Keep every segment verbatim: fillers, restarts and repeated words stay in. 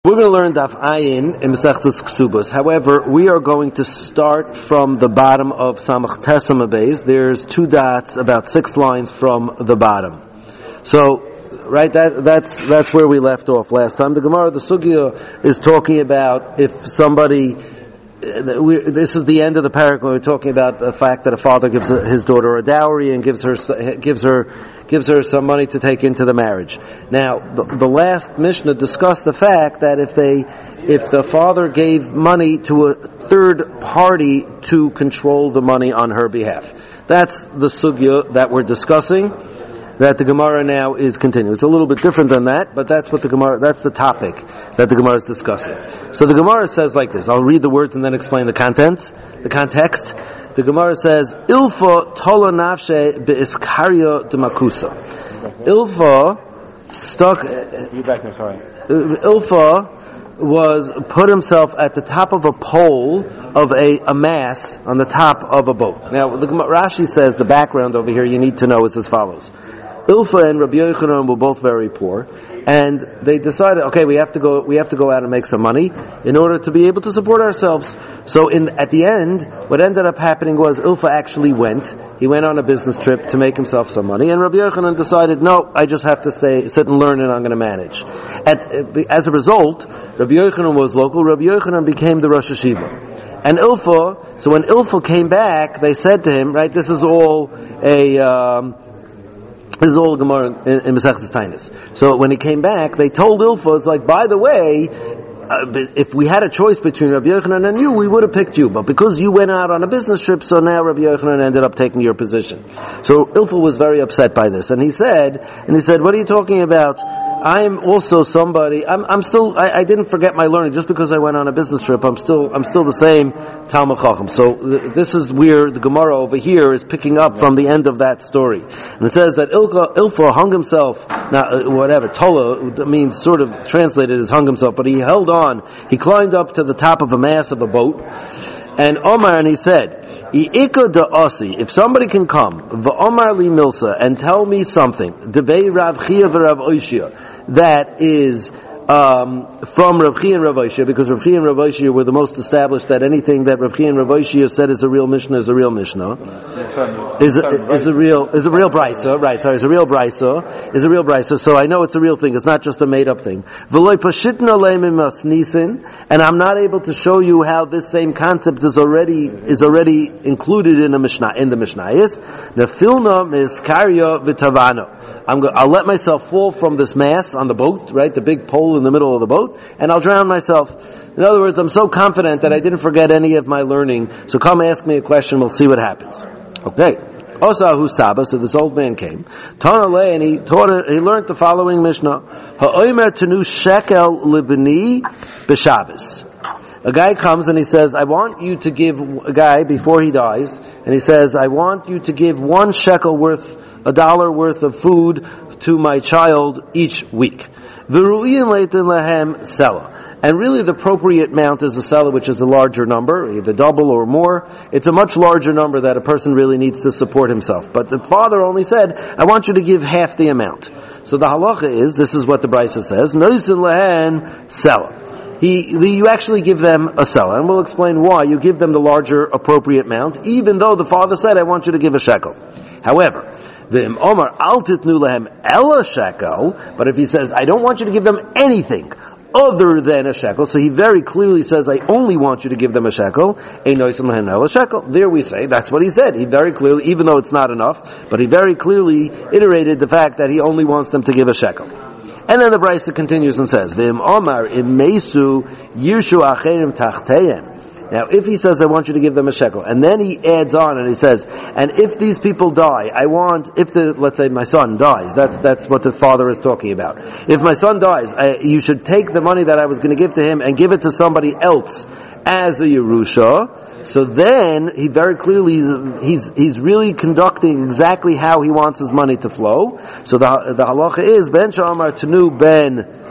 We're going to learn Daf Ayin in Masechtas Ksubos. However, we are going to start from the bottom of Samach Tesam Beis. There's two dots, about six lines from the bottom. So, right, that, that's that's where we left off last time. The Gemara, the Sugya, is talking about if somebody. We, this is the end of the paragraph. We're talking about the fact that a father gives his daughter a dowry and gives her gives her gives her some money to take into the marriage. Now, the, the last Mishnah discussed the fact that if they if the father gave money to a third party to control the money on her behalf, that's the sugya that we're discussing. That the Gemara now is continuing. It's a little bit different than that, but that's what the Gemara, that's the topic that the Gemara is discussing. So the Gemara says like this. I'll read the words and then explain the contents, the context. The Gemara says, Ilfa tola nafshe be'iskaria demakusa. Ilfa stuck, you back there, sorry. Ilfa was, put himself at the top of a pole of a, a mast on the top of a boat. Now, the Rashi says the background over here you need to know is as follows. Ilfa and Rabbi Yochanan were both very poor, and they decided, okay, we have to go, we have to go out and make some money in order to be able to support ourselves. So in, at the end, what ended up happening was Ilfa actually went, he went on a business trip to make himself some money, and Rabbi Yochanan decided, no, I just have to stay, sit and learn and I'm going to manage. At, as a result, Rabbi Yochanan was local, Rabbi Yochanan became the Rosh Hashiva. And Ilfa, so when Ilfa came back, they said to him, right, this is all a, um, This is all Gemara in, in Masechtas Tainis. So when he came back, they told Ilfa, it's like, by the way, uh, if we had a choice between Rabbi Yochanan and you, we would have picked you. But because you went out on a business trip, so now Rabbi Yochanan ended up taking your position. So Ilfa was very upset by this. And he said, and he said, what are you talking about? I'm also somebody, I'm, I'm still, I, I didn't forget my learning. Just because I went on a business trip, I'm still, I'm still the same Talmud Chacham. So th- this is where the Gemara over here is picking up from the end of that story. And it says that Ilfa, Ilfa hung himself, now, whatever, Tola means sort of translated as hung himself, but he held on, he climbed up to the top of a mast of a boat, and Omar, and he said, I'ika da Asi, if somebody can come, v'Omar li Milsa, and tell me something, Debei Rav Chia v'Rav Oishia, that is um, from Rav Chia and Rav Oishia, because Rav Chia and Rav Oishia were the most established that anything that Rav Chia and Rav Oishia said is a real Mishnah is a real Mishnah. Is a, is a real, is a real Brisa, right, sorry, is a real Brisa, is a real Brisa, so I know it's a real thing, it's not just a made up thing. V'loi pashitna leimim asnisin, and I'm not able to show you how this same concept is already, is already included in the Mishnah, in the Mishnah is, nefilna miskarya v'tavana. I'm go- I'll let myself fall from this mast on the boat, right, the big pole in the middle of the boat, and I'll drown myself. In other words, I'm so confident that I didn't forget any of my learning, so come ask me a question, we'll see what happens. Okay. Osahu Saba, so this old man came, Tanale, and he taught, he learned the following Mishnah, Ha'omer tenu shekel libni b'Shabbos. A guy comes and he says, I want you to give, a guy before he dies, and he says, I want you to give one shekel worth, a dollar worth of food to my child each week. V'ru'in leitin lahem sela. And really the appropriate amount is a sela, which is a larger number, either double or more. It's a much larger number that a person really needs to support himself. But the father only said, I want you to give half the amount. So the halacha is, this is what the Brisa says, noisin lahen sela. He, the, you actually give them a sela, and we'll explain why. You give them the larger appropriate amount, even though the father said, I want you to give a shekel. However, the Omar al titnu lahem ela shekel, but if he says, I don't want you to give them anything other than a shekel, so he very clearly says, I only want you to give them a shekel, ein noisim lahem ela shekel. There we say, that's what he said. He very clearly, even though it's not enough, but he very clearly iterated the fact that he only wants them to give a shekel. And then the Brisa continues and says, V'im Omar im mesu yirshu acherim tachteim. Now, if he says, I want you to give them a shekel, and then he adds on and he says, and if these people die, I want, if the, let's say my son dies, that's, that's what the father is talking about. If my son dies, I, you should take the money that I was going to give to him and give it to somebody else as a Yerusha. So then, he very clearly, he's, he's really conducting exactly how he wants his money to flow. So the, the halacha is, Ben Sha'amar Tenu Ben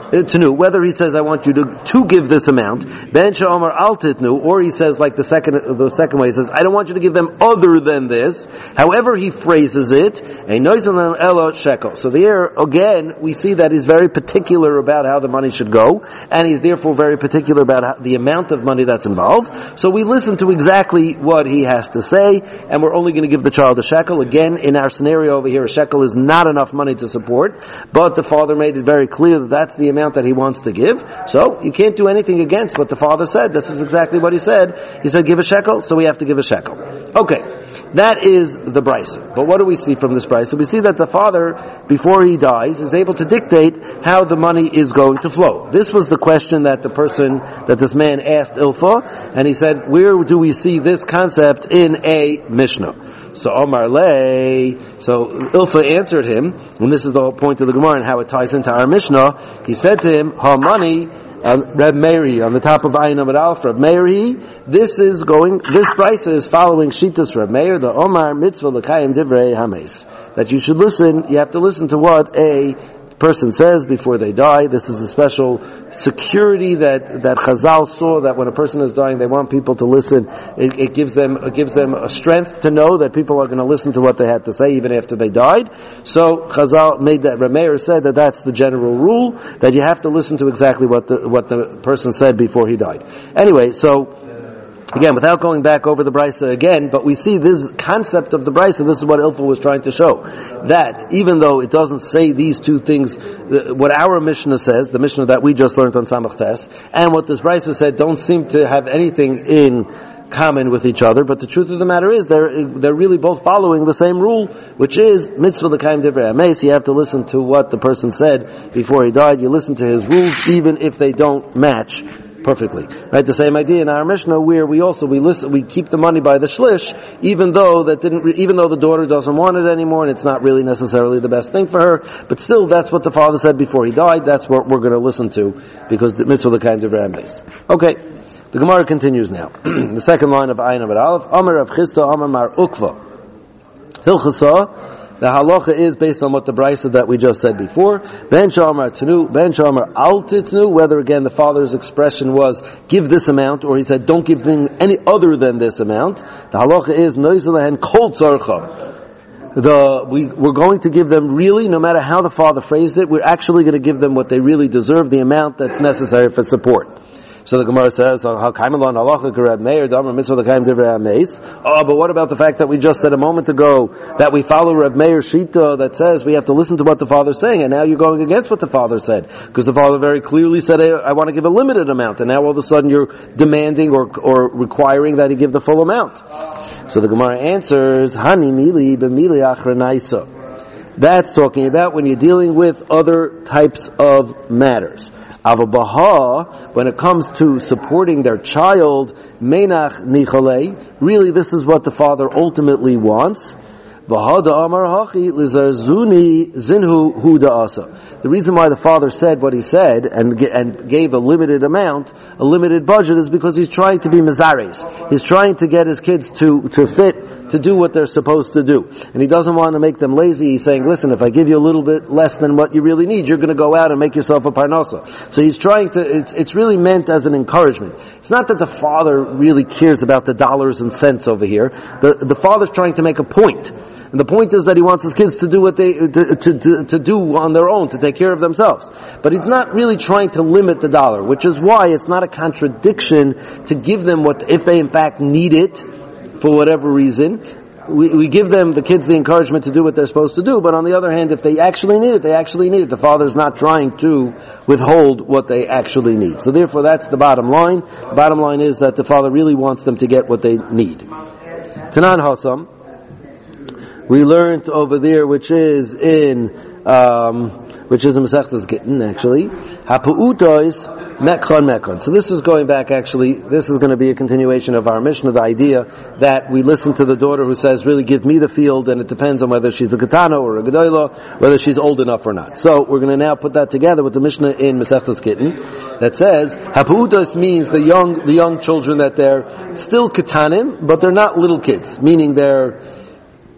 Tenu, whether he says, I want you to, to give this amount, Ben Sha'omar Al Titnu, or he says, like the second, the second way, he says, I don't want you to give them other than this. However he phrases it, a Noizalan Elo Shekel. So there, again, we see that he's very particular about how the money should go, and he's therefore very particular about how, the amount of money that's involved. So we listen to exactly what he has to say, and we're only going to give the child a shekel. Again, in our scenario over here, a shekel is not enough money to support, but the father made it very clear that that's the amount that he wants to give. So you can't do anything against what the father said. This is exactly what he said. He said, give a shekel, so we have to give a shekel. Okay, that is the brisa. But what do we see from this brisa? We see that the father, before he dies, is able to dictate how the money is going to flow. This was the question that the person, that this man asked Ilfa, and he said, where do we see this concept in a Mishnah? So Omar Lei, so Ilfa answered him, and this is the whole point of the Gemara and how it ties into our Mishnah. He said to him, Ha money, uh, Reb Meiri, on the top of Ayin Amud Aleph, Reb Meiri, this is going, this brisa is following Shitas Reb Meir, the Omar Mitzvah L'Kayim Divrei Hames. That you should listen, you have to listen to what a person says before they die. This is a special security that that Chazal saw, that when a person is dying, they want people to listen. It, it gives them it gives them a strength to know that people are going to listen to what they had to say even after they died. So Chazal made that. Rameir said that that's the general rule, that you have to listen to exactly what the what the person said before he died. Anyway, so. Again, without going back over the brisa again, but we see this concept of the brisa, this is what Ilfa was trying to show. That, even though it doesn't say these two things, what our Mishnah says, the Mishnah that we just learned on Samach Tes, and what this brisa said don't seem to have anything in common with each other, but the truth of the matter is they're they're really both following the same rule, which is mitzvah l'kayim divrei hames. You have to listen to what the person said before he died. You listen to his rules, even if they don't match perfectly. Right? The same idea in our Mishnah, where we also we listen, we keep the money by the shlish, even though that didn't, even though the daughter doesn't want it anymore, and it's not really necessarily the best thing for her. But still, that's what the father said before he died. That's what we're going to listen to, because the mitzvah l'kayim divrei hames. Okay. The Gemara continues now. The second line of Ayin Amud Aleph, Amar Rav Chisda, Amar Mar Ukva. Hilchasa, the halacha is based on what the brisa that we just said before. Ben Shamar Tenu, Ben Shamar Al Titnu, whether again the father's expression was give this amount, or he said don't give them any other than this amount. The halacha is Noizelahen Kol Tzarcha. The, we, we're going to give them really, no matter how the father phrased it, we're actually going to give them what they really deserve, the amount that's necessary for support. So the Gemara says, "Oh, but what about the fact that we just said a moment ago that we follow Reb Meir Shita that says we have to listen to what the father's saying, and now you're going against what the father said, because the father very clearly said, I, I want to give a limited amount, and now all of a sudden you're demanding or or requiring that he give the full amount." So the Gemara answers, "Hani mili b'mili achranaisa." That's talking about when you're dealing with other types of matters. Avabaha, when it comes to supporting their child, menach nicholei, really this is what the father ultimately wants. V'hada amar hachi lizarzuni zinhu hu da'asa. The reason why the father said what he said and and gave a limited amount, a limited budget, is because he's trying to be mizares. He's trying to get his kids to to fit, to do what they're supposed to do. And he doesn't want to make them lazy. He's saying, listen, if I give you a little bit less than what you really need, you're going to go out and make yourself a parnasa. So he's trying to, it's, it's really meant as an encouragement. It's not that the father really cares about the dollars and cents over here. The, the father's trying to make a point. And the point is that he wants his kids to do what they, to, to, to, to do on their own, to take care of themselves. But he's not really trying to limit the dollar, which is why it's not a contradiction to give them what, if they in fact need it, for whatever reason, we, we give them, the kids, the encouragement to do what they're supposed to do, but on the other hand, if they actually need it, they actually need it. The father's not trying to withhold what they actually need. So therefore, that's the bottom line. The bottom line is that the father really wants them to get what they need. Tanan Hasam, we learned over there, which is in, um, which is in Masechtas Gittin, actually, Hapu'utois Mekon Mekon. So this is going back, actually, this is going to be a continuation of our Mishnah, the idea that we listen to the daughter who says, really give me the field, and it depends on whether she's a Ketana or a Gedolah, whether she's old enough or not. So we're going to now put that together with the Mishnah in Masechtas Gittin that says, Hapu'utos means the young, the young children that they're still Ketanim, but they're not little kids, meaning they're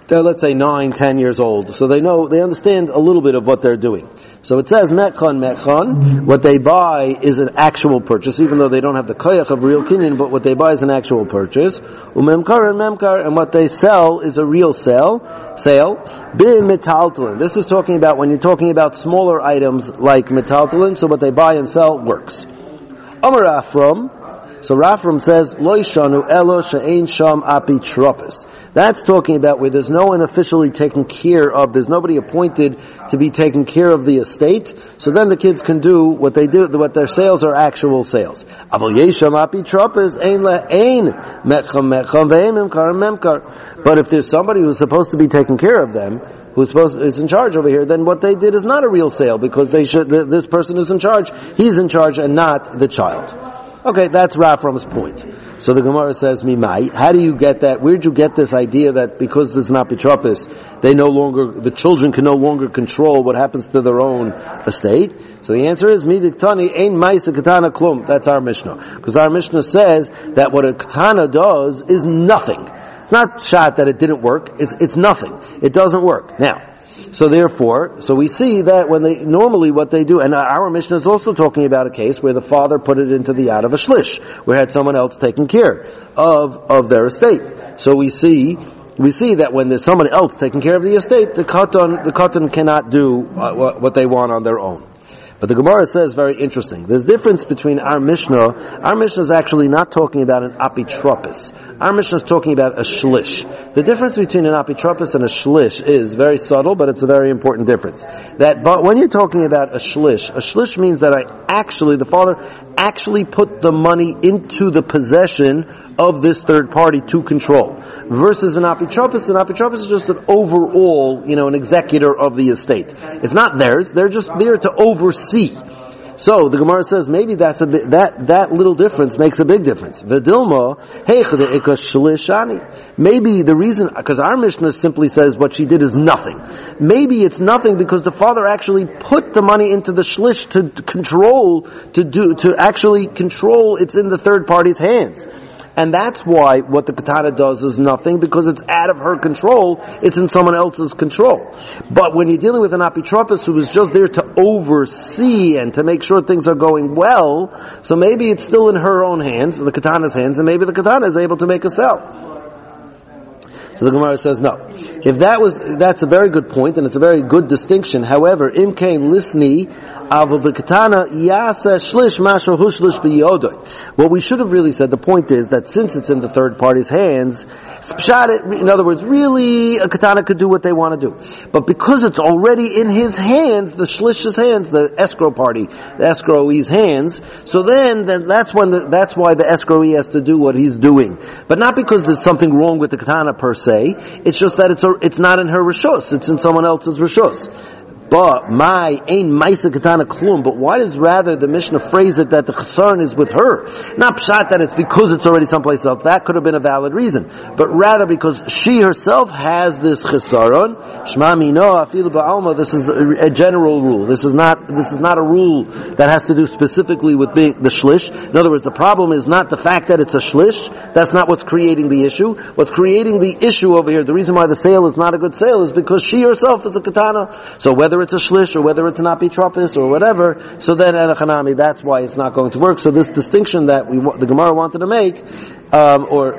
they're, let's say, nine, ten years old. So they know, they understand a little bit of what they're doing. So it says, mekhan, mekhan, what they buy is an actual purchase, even though they don't have the koyach of real kinyan, but what they buy is an actual purchase. Umemkar and memkar, and what they sell is a real sale, sale. B'metaltalin. This is talking about when you're talking about smaller items like metaltalin, so what they buy and sell works. Amar Afram, so Rafram says, Lo shanu elo she'ein sham apitropis. That's talking about where there's no one officially taken care of, there's nobody appointed to be taking care of the estate, so then the kids can do what they do, what their sales are actual sales. Aval yesham apitropis ein le'ein mecham mecham ve'em memkar memkar. But if there's somebody who's supposed to be taking care of them, who's supposed is in charge over here, then what they did is not a real sale, because they should, this person is in charge, he's in charge and not the child. Okay, that's Rafram's point. So the Gemara says, Mimai, how do you get that? Where'd you get this idea that because this is not Apitropis, they no longer, the children can no longer control what happens to their own estate? So the answer is, Midiktani ein maisa katana klum. That's our Mishnah. Because our Mishnah says that what a katana does is nothing. It's not shot that it didn't work. It's, it's nothing. It doesn't work. Now, so therefore, so we see that when they, normally what they do, and our Mishnah is also talking about a case where the father put it into the yad of a shlish, where had someone else taking care of, of their estate. So we see, we see that when there's someone else taking care of the estate, the katan, the katan cannot do uh, what, what they want on their own. But the Gemara says very interesting. There's difference between our Mishnah. Our Mishnah is actually not talking about an apitropis. Our Mishnah is talking about a shlish. The difference between an apitropis and a shlish is very subtle, but it's a very important difference. That, but when you're talking about a shlish, a shlish means that I actually, the father actually put the money into the possession of this third party to control. Versus an apitropis, an apitropis is just an overall, you know, an executor of the estate. It's not theirs, they're just there to oversee. So the Gemara says maybe that's a bit, that that little difference makes a big difference. V'dilma heichad ika shlishani. Maybe the reason, because our Mishnah simply says what she did is nothing. Maybe it's nothing because the father actually put the money into the shlish to, to control, to do, to actually control. It's in the third party's hands. And that's why what the katana does is nothing, because it's out of her control, it's in someone else's control. But when you're dealing with an apitropis who is just there to oversee and to make sure things are going well, so maybe it's still in her own hands, the katana's hands, and maybe the katana is able to make a sell. So the Gemara says no. If that was, that's a very good point, and it's a very good distinction. However, im kain lisni aval b'katana yasa shlish masher hu shlish b'yodoy. What we should have really said, the point is that since it's in the third party's hands, in other words, really a katana could do what they want to do. But because it's already in his hands, the shlish's hands, the escrow party, the escrowee's hands, so then, then that's when the, that's why the escrowee has to do what he's doing. But not because there's something wrong with the katana per se. It's just that it's a, it's not in her rishos, it's in someone else's rishos. But my ain maisa katana klum. But why does rather the Mishnah phrase it that the chesaron is with her? Not pshat that it's because it's already someplace else. That could have been a valid reason. But rather because she herself has this chesaron. Shma mino afilu ba'alma. This is a, a general rule. This is not this is not a rule that has to do specifically with being the shlish. In other words, the problem is not the fact that it's a shlish. That's not what's creating the issue. What's creating the issue over here, the reason why the sale is not a good sale, is because she herself is a katana. So whether it's a shlish or whether it's an apitropis or whatever, so then Hanami, that's why it's not going to work. So this distinction that we the Gemara wanted to make, um, or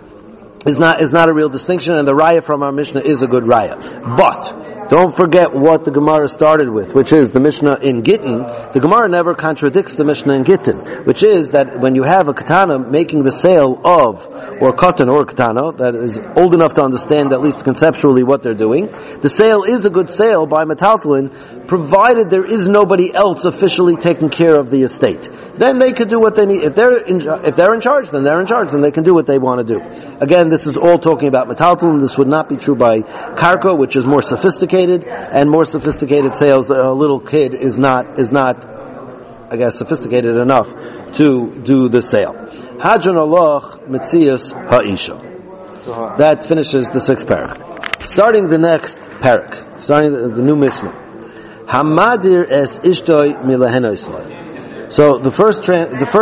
is not is not a real distinction, and the raya from our Mishnah is a good raya. But don't forget what the Gemara started with, which is the Mishnah in Gittin. The Gemara never contradicts the Mishnah in Gittin, which is that when you have a katana making the sale of, or katan or katana, that is old enough to understand at least conceptually what they're doing, the sale is a good sale by metaltalin, provided there is nobody else officially taking care of the estate. Then they could do what they need. If they're in, if they're in charge, then they're in charge, then they can do what they want to do. Again, this is all talking about metaltalin. This would not be true by karka, which is more sophisticated. And more sophisticated sales, a little kid is not, is not, I guess, sophisticated enough to do the sale. Hadron Allah Metzias Ha'isha. That finishes the sixth parak. Starting the next parak, starting the, the new Mishnah. Hamadir es ishtoi milahenoisloi. So the first, tra- the first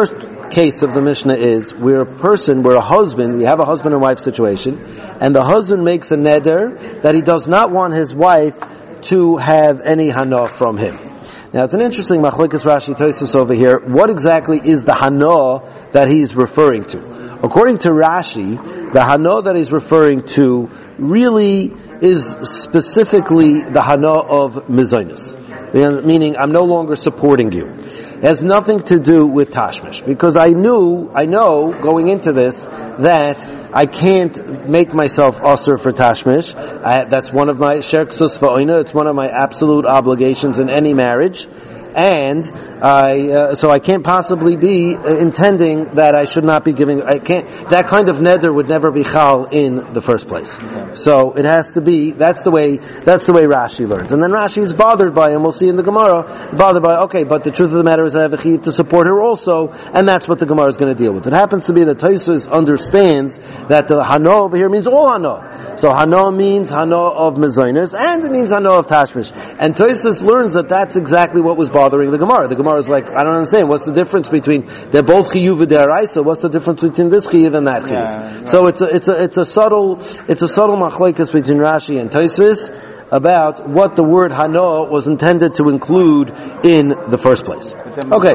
that case of the Mishnah is where a person, where a husband, we have a husband and wife situation, and the husband makes a neder that he does not want his wife to have any hana from him. Now it's an interesting machlokes Rashi Tosfos over here. What exactly is the hana that he's referring to? According to Rashi, the hana that he's referring to really is specifically the hana of mezainis, meaning I'm no longer supporting you. It has nothing to do with tashmish, because I knew, I know going into this that I can't make myself usher for tashmish. I, that's one of my sher ksus va'oina. It's one of my absolute obligations in any marriage. And I, uh, so I can't possibly be uh, intending that I should not be giving, I can't, that kind of neder would never be chal in the first place. Okay. So it has to be, that's the way, that's the way Rashi learns. And then Rashi is bothered by, and we'll see in the Gemara, bothered by, okay, but the truth of the matter is I have a chiv to support her also, and that's what the Gemara is going to deal with. It happens to be that Tosfos understands that the hana over here means all hana. So hana means hana of mezainis, and it means hana of tashmish. And Tosfos learns that that's exactly what was bothering the Gemara. The Gemara is like, I don't understand. What's the difference between, they're both chiyuv v'deraisa. What's the difference between this chiyuv and that chiyuv? Yeah, right. So it's a, it's a, it's a subtle, it's a subtle machlokes between Rashi and Tosfos about what the word hana was intended to include in the first place. Okay.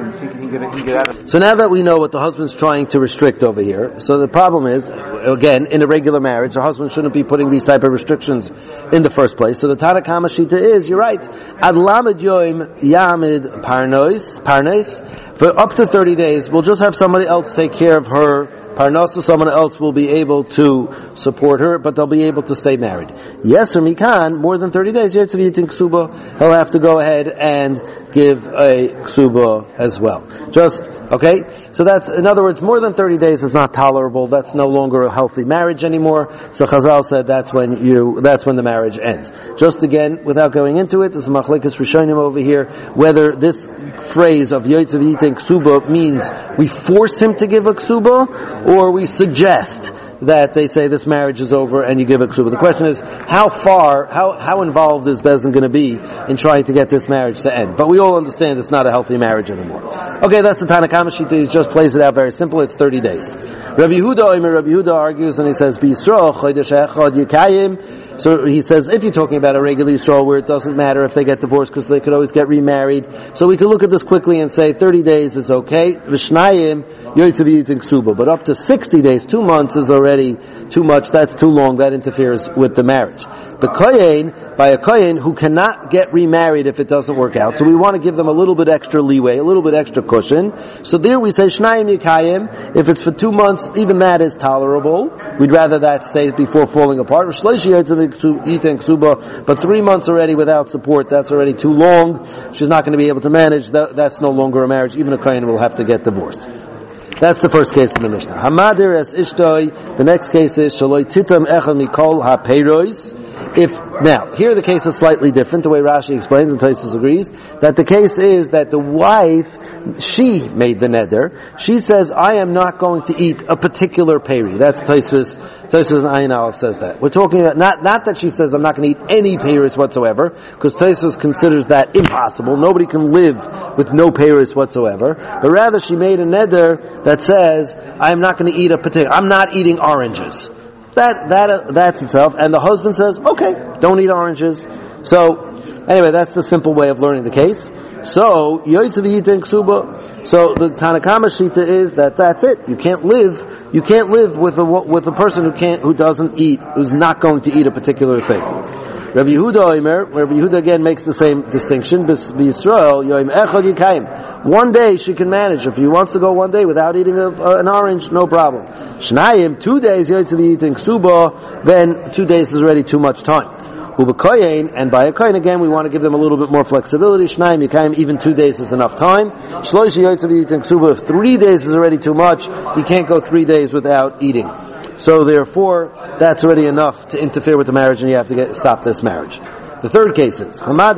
So now that we know what the husband's trying to restrict over here, so the problem is, again, in a regular marriage, the husband shouldn't be putting these type of restrictions in the first place. So the Tana Kama Shita is, you're right, ad lamed yoim yamid parnos, parnes, for up to thirty days, we'll just have somebody else take care of her parnasa, someone else will be able to support her, but they'll be able to stay married. Yes, or mikan, more than thirty days, he'll have to go ahead and give a ksuba as well. Just, okay? So that's, in other words, more than thirty days is not tolerable. That's no longer a healthy marriage anymore. So Chazal said that's when you, that's when the marriage ends. Just again, without going into it, this is machlekes rishonim over here, whether this phrase of yotzev yitin ksuba means we force him to give a ksuba, or we suggest that they say this marriage is over and you give a ksuba. The question is, how far, how how involved is Bezdin going to be in trying to get this marriage to end? But we all understand it's not a healthy marriage anymore. Okay, that's the Tana Kama Shita. He just plays it out very simple. It's thirty days. Rabbi Yehuda, Rabbi Yehuda argues and he says, B'Yisrael chodesh echad yikayim. So he says, if you're talking about a regular Yisrael where it doesn't matter if they get divorced because they could always get remarried. So we can look at this quickly and say thirty days is okay. V'shnayim yoytzev yitin ksuba. But up to sixty days, two months is already too much, that's too long, that interferes with the marriage. The kohen, by a kohen who cannot get remarried if it doesn't work out, so we want to give them a little bit extra leeway, a little bit extra cushion. So there we say, shnayim yikayim, if it's for two months, even that is tolerable. We'd rather that stay before falling apart. But three months already without support, that's already too long. She's not going to be able to manage, that, that's no longer a marriage. Even a kohen will have to get divorced. That's the first case in the Mishnah. Hamadir es ishtoi. The next case is shaloi titam echad mikol hapeiros. If now here the case is slightly different. The way Rashi explains and Tosfos agrees that the case is that the wife, she made the neder. She says, I am not going to eat a particular peri. That's Tosfos. Tosfos and Ayin Aleph says that. We're talking about not not that she says I'm not going to eat any peris whatsoever, because Tosfos considers that impossible. Nobody can live with no peris whatsoever. But rather she made a neder that says I am not going to eat a particular. I'm not eating oranges. That that uh, that's itself. And the husband says, okay, don't eat oranges. So anyway, that's the simple way of learning the case. So yoytzev yitin ksuba. So the Tana Kama Shita is that that's it. You can't live. You can't live with a with a person who can't who doesn't eat, who's not going to eat a particular thing. Rabbi Yehuda Omer, Rabbi Yehuda again makes the same distinction. B'Yisrael yoim echad yikayim. One day she can manage. If he wants to go one day without eating a, uh, an orange, no problem. Shnayim, two days yoytzev yitin ksuba. Then two days is already too much time. Ubekoyin, and by a koyin again, we want to give them a little bit more flexibility. Shnayim yikayim, even two days is enough time. Shloish yoytzev yitin ksuba. If three days is already too much, you can't go three days without eating. So therefore, that's already enough to interfere with the marriage, and you have to get stop this marriage. The third case is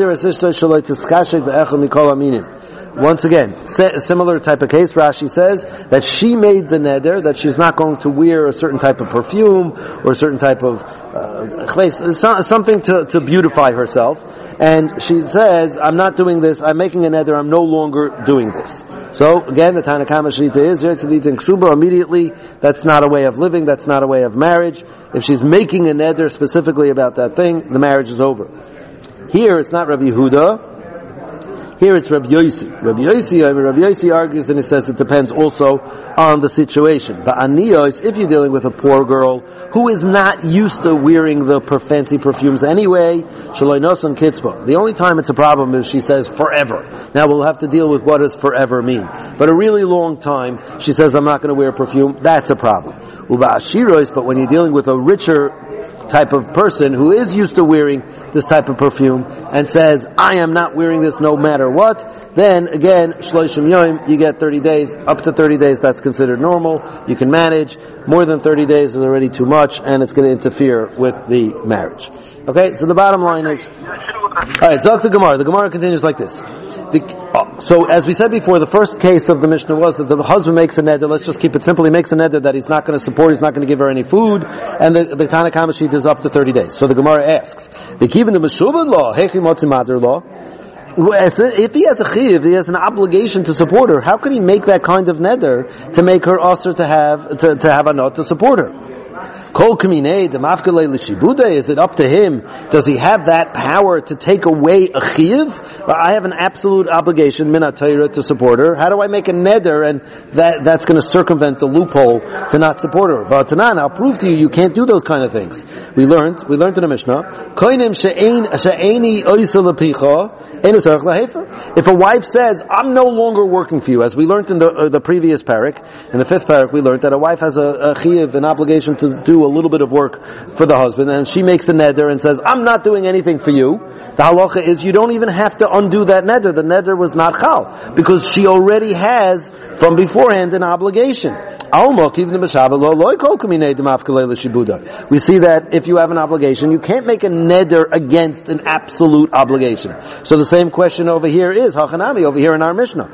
once again, a similar type of case. Rashi says that she made the neder that she's not going to wear a certain type of perfume or a certain type of uh, something to, to beautify herself, and she says, "I'm not doing this. I'm making a neder. I'm no longer doing this." So again, the Tana Kama Shita is Yetzilita and Ksuba immediately. That's not a way of living. That's not a way of marriage. If she's making a neder specifically about that thing, the marriage is over. Here, it's not Rabbi Yehuda. Here it's Rabbi Yossi. Rabbi Yossi, I mean, Rabbi Yossi argues and he says it depends also on the situation. But aniyos, if you're dealing with a poor girl who is not used to wearing the per- fancy perfumes anyway, shaloi noson kitzba. The only time it's a problem is she says forever. Now we'll have to deal with what does forever mean. But a really long time, she says I'm not going to wear perfume. That's a problem. Uba ashiros, but when you're dealing with a richer type of person who is used to wearing this type of perfume and says, I am not wearing this no matter what, then again, shloshim yom, you get thirty days. Up to thirty days, that's considered normal. You can manage. More than thirty days is already too much, and it's going to interfere with the marriage. Okay, so the bottom line is, alright, so the Gemara. The Gemara continues like this. The, oh, so as we said before, the first case of the Mishnah was that the husband makes a neder, let's just keep it simple, he makes a neder that he's not going to support, he's not going to give her any food, and the, the Tana Kama sheet is up to thirty days. So the Gemara asks, the keeping the Meshuvah law, Hechi Motzi Mater law, if he has a chiv, he has an obligation to support her, how can he make that kind of neder to make her usher to have, to, to have a not to support her? Kol kaminei demafkalei l'shibuda. Is it up to him? Does he have that power to take away a chiv? I have an absolute obligation, minat Torah, to support her. How do I make a neder and that that's going to circumvent the loophole to not support her? V'atanan, I'll prove to you, you can't do those kind of things. We learned, we learned in the Mishnah, koinim she'ein she'eini oisa lepicha, einu tzarich lahefer. If a wife says, I'm no longer working for you, as we learned in the uh, the previous parak, in the fifth parak, we learned that a wife has a, a chiv, an obligation to do a little bit of work for the husband, and she makes a neder and says, I'm not doing anything for you. The halacha is you don't even have to undo that neder. The neder was not chal, because she already has from beforehand an obligation. We see that if you have an obligation, you can't make a neder against an absolute obligation. So the same question over here is, hachanami, over here in our Mishnah.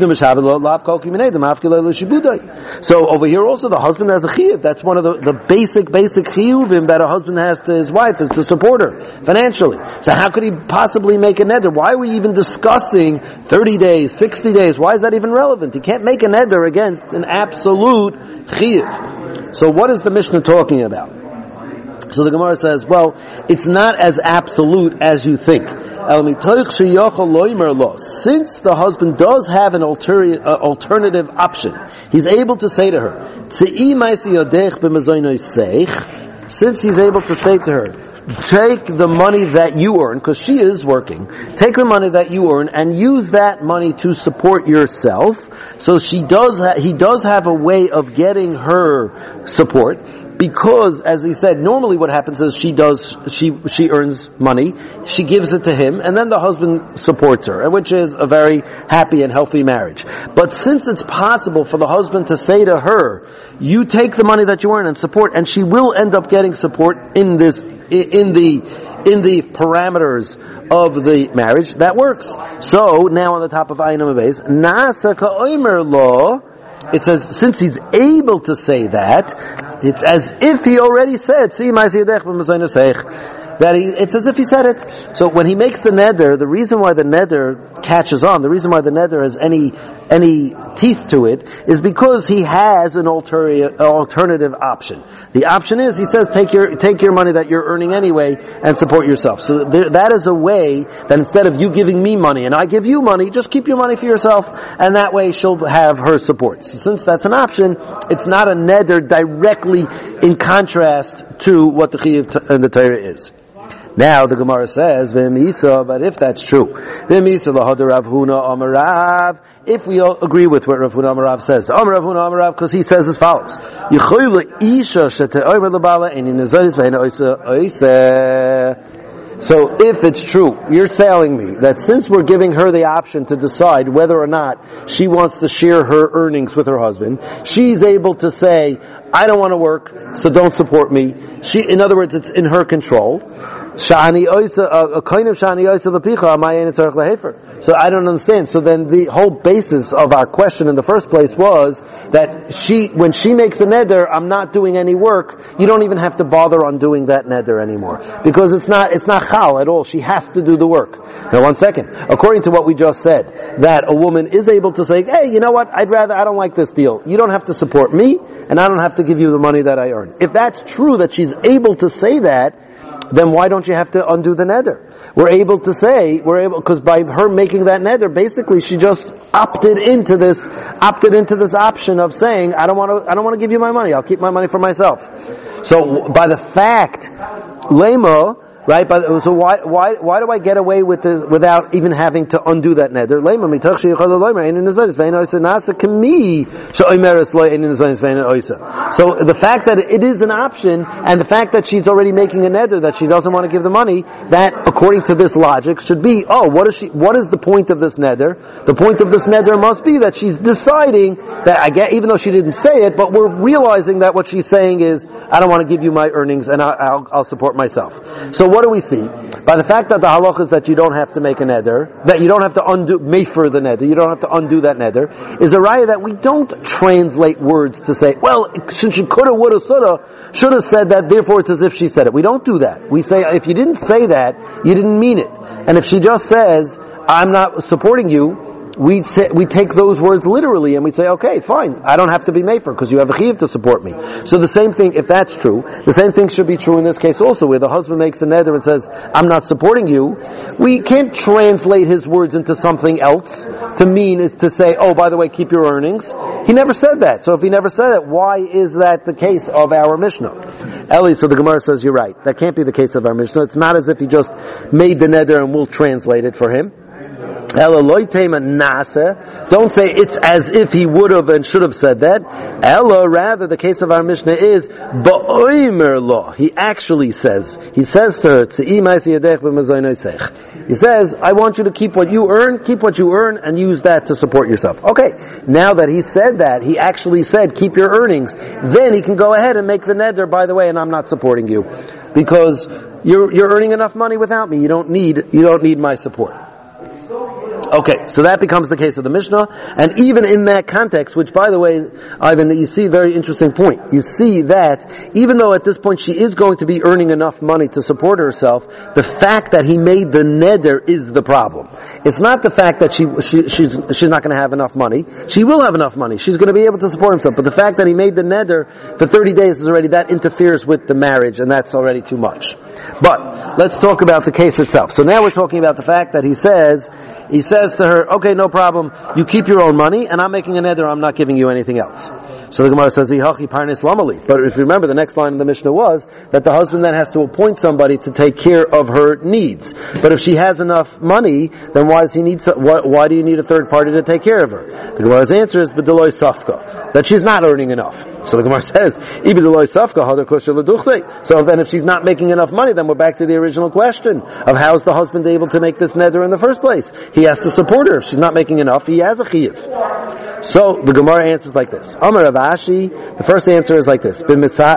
So over here also the husband has a chiyuv. That's one of the, the basic, basic chiyuvim that a husband has to his wife, is to support her financially. So how could he possibly make a neder? Why are we even discussing thirty days, sixty days? Why is that even relevant? He can't make a neder against an absolute chiyuv. So what is the Mishnah talking about? So the Gemara says, well, it's not as absolute as you think. Since the husband does have an alteri- uh, alternative option, he's able to say to her, since he's able to say to her, take the money that you earn, because she is working, take the money that you earn and use that money to support yourself. So she does ha- he does have a way of getting her support, because, as he said, normally what happens is she does, she, she earns money, she gives it to him, and then the husband supports her, which is a very happy and healthy marriage. But since it's possible for the husband to say to her, you take the money that you earn and support, and she will end up getting support in this, in the, in the parameters of the marriage, that works. So, now on the top of Ayin Amabez, Nasa ka'omer law, it says, since he's able to say that, it's as if he already said, that he, it's as if he said it. So when he makes the neder, the reason why the neder catches on, the reason why the neder has any, any teeth to it, is because he has an alteri- alternative option. The option is, he says, take your, take your money that you're earning anyway and support yourself. So there, that is a way that instead of you giving me money and I give you money, just keep your money for yourself, and that way she'll have her support. So since that's an option, it's not a neder directly in contrast to what the chiyuv in the Torah is. Now the Gemara says, V'misa, but if that's true, V'misa l'hoder Rav Huna Amarav, if we all agree with what Rav Huna Amarav says, Amar Rav Huna Amarav, because he says as follows, Yichoyle isha shete'omer l'bala eni nezoris v'hena oisa oisa. So if it's true, you're telling me that since we're giving her the option to decide whether or not she wants to share her earnings with her husband, she's able to say, I don't want to work, so don't support me. She, in other words, it's in her control. Shani oisa, a kind of shani oisa lepicha, amayin tzarich lehefer. So I don't understand. So then the whole basis of our question in the first place was that she, when she makes a neder, I'm not doing any work. You don't even have to bother on doing that neder anymore because it's not it's not chal at all. She has to do the work. Now, one second. According to what we just said, that a woman is able to say, "Hey, you know what? I'd rather I don't like this deal. You don't have to support me, and I don't have to give you the money that I earn." If that's true, that she's able to say that, then why don't you have to undo the neder? We're able to say, we're able, because by her making that neder, basically she just opted into this, opted into this option of saying, I don't want to, I don't want to give you my money, I'll keep my money for myself. So, by the fact, lema, right? But so why why why do I get away with this without even having to undo that neder? So the fact that it is an option, and the fact that she's already making a neder that she doesn't want to give the money, that according to this logic should be, oh, what is she? What is the point of this neder? The point of this neder must be that she's deciding that I get, even though she didn't say it, but we're realizing that what she's saying is, I don't want to give you my earnings, and I'll, I'll, I'll support myself. So what do we see? By the fact that the halach is that you don't have to make a neder, that you don't have to undo, mefer the neder, you don't have to undo that neder, is a raya that we don't translate words to say, well, since she coulda, woulda, shoulda, should have said that, therefore it's as if she said it. We don't do that. We say, if you didn't say that, you didn't mean it. And if she just says, I'm not supporting you, we say, we take those words literally and we say, okay, fine, I don't have to be mefer because you have a chiyuv to support me. So the same thing, if that's true, the same thing should be true in this case also, where the husband makes a neder and says, I'm not supporting you. We can't translate his words into something else to mean is to say, oh, by the way, keep your earnings. He never said that. So if he never said it, why is that the case of our Mishnah? Eli, so the Gemara says, you're right. That can't be the case of our Mishnah. It's not as if he just made the neder and we'll translate it for him. Don't say it's as if he would have and should have said that. Ella, rather, the case of our Mishnah is ba'omer lo. He actually says, he says to her, he says, I want you to keep what you earn, keep what you earn, and use that to support yourself. Okay, now that he said that, he actually said, keep your earnings, then he can go ahead and make the neder, by the way, and I'm not supporting you. Because you're, you're earning enough money without me. You don't need, you don't need my support. Okay, so that becomes the case of the Mishnah, and even in that context, which by the way, Ivan, you see a very interesting point. You see that, even though at this point she is going to be earning enough money to support herself, the fact that he made the neder is the problem. It's not the fact that she, she she's, she's not going to have enough money. She will have enough money. She's going to be able to support himself, but the fact that he made the neder for thirty days is already, that interferes with the marriage, and that's already too much. But, let's talk about the case itself. So now we're talking about the fact that he says, he says to her, okay, no problem, you keep your own money, and I'm making a neder, I'm not giving you anything else. So the Gemara says, Ihachi parnes lamali. But if you remember, the next line of the Mishnah was, that the husband then has to appoint somebody to take care of her needs. But if she has enough money, then why does he need, so, why, why do you need a third party to take care of her? The Gemara's answer is, B'deloi safka, that she's not earning enough. So the Gemara says, Ib'deloi safka, hadar kosher l'duchte. So then if she's not making enough money, then we're back to the original question of how is the husband able to make this neder in the first place? He has to support her. If she's not making enough, he has a chiyuv. So the Gemara answers like this. Amar Rav Ashi, the first answer is like this.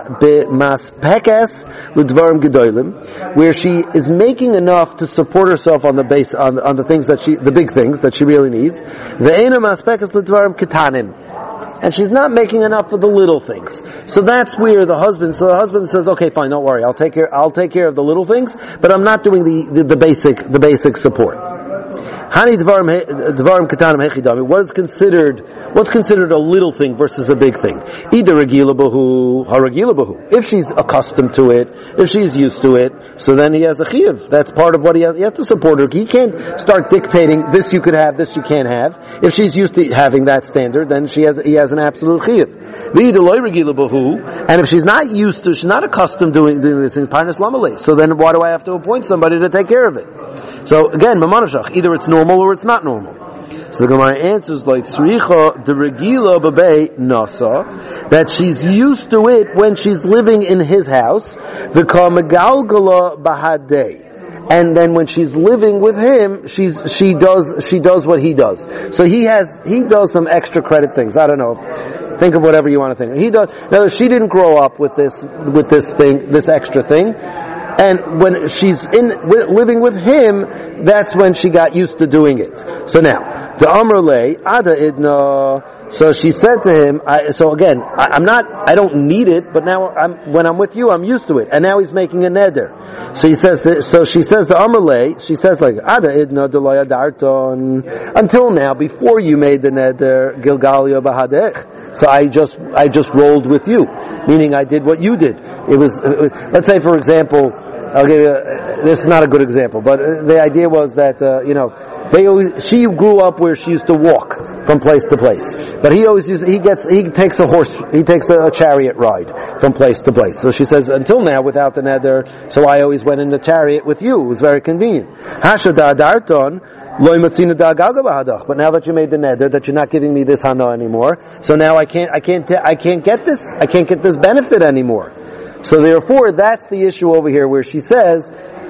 B'maspekes l'dvarim gedolim, where she is making enough to support herself on the base, on the, on the things that she, the big things that she really needs. Ve'ena maspekes l'dvarim ketanim. And she's not making enough for the little things. So that's where the husband, so the husband says, okay, fine, don't worry, I'll take care, I'll take care of the little things, but I'm not doing the, the, the basic, the basic support. Hani dvarim ketanim hechidami. What is considered, what's considered a little thing versus a big thing? Either regila bahu, haragila bahu. If she's accustomed to it, if she's used to it, so then he has a chiyuv. That's part of what he has. He has to support her. He can't start dictating, this you could have, this you can't have. If she's used to having that standard, then she has, he has an absolute chiyuv. And if she's not used to, she's not accustomed to doing, doing these things, parnas lamale. So then why do I have to appoint somebody to take care of it? So again, mamanashach, either it's normal or it's not normal. So the Gemara answers like tzricha the regila babei nasa, that she's used to it when she's living in his house, the kamagalgala bahadei. And then when she's living with him, she's, she does, she does what he does. So he has, he does some extra credit things. I don't know. Think of whatever you want to think. He does, now she didn't grow up with this, with this thing, this extra thing. And when she's in living with him, that's when she got used to doing it. So now, the Amrle Ada Idna. So she said to him, I, so again, I, I'm not, I don't need it, but now I'm, when I'm with you, I'm used to it. And now he's making a neder. So he says, to, so she says to Amrle, she says like, Ada Idna Deloya Darton. Until now, before you made the neder, Gilgalia Bahadech. So I just, I just rolled with you. Meaning I did what you did. It was, uh, let's say for example, I'll give you, uh, this is not a good example, but uh, the idea was that, uh, you know, they always, she grew up where she used to walk from place to place. But he always used, he gets, he takes a horse, he takes a, a chariot ride from place to place. So she says, until now, without the neder, so I always went in the chariot with you. It was very convenient. Hashada darton, but now that you made the neder, that you're not giving me this hana anymore, so now I can't, I can't, I can't get this, I can't get this benefit anymore. So therefore, that's the issue over here where she says,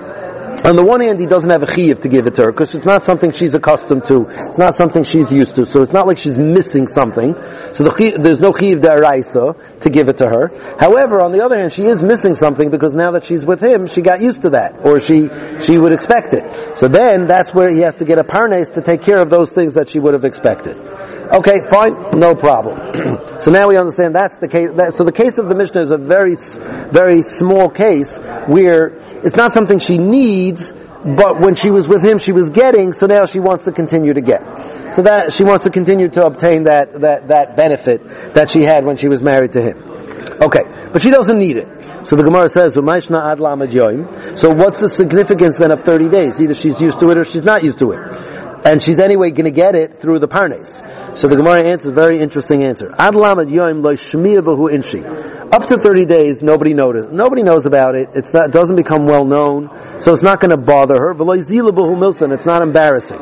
on the one hand, he doesn't have a chiyuv to give it to her because it's not something she's accustomed to. It's not something she's used to. So it's not like she's missing something. So the chiyuv, there's no chiyuv da'araisa to give it to her. However, on the other hand, she is missing something because now that she's with him, she got used to that, or she she would expect it. So then that's where he has to get a parnes to take care of those things that she would have expected. Okay, fine, no problem. So now we understand that's the case. That, so the case of the Mishnah is a very, very small case where it's not something she needs, but when she was with him, she was getting. So now she wants to continue to get. So that she wants to continue to obtain that that that benefit that she had when she was married to him. Okay, but she doesn't need it. So the Gemara says, "Umayshna ad lamed yoim." So what's the significance then of thirty days? Either she's used to it or she's not used to it. And she's anyway going to get it through the parnes. So the Gemara answers a very interesting answer. Ad lamed yoim lo shmir b'hu inshi. Up to thirty days, nobody notices. Nobody knows about it. It's not, it doesn't become well known, so it's not going to bother her. V'lo zila b'hu milson. It's not embarrassing.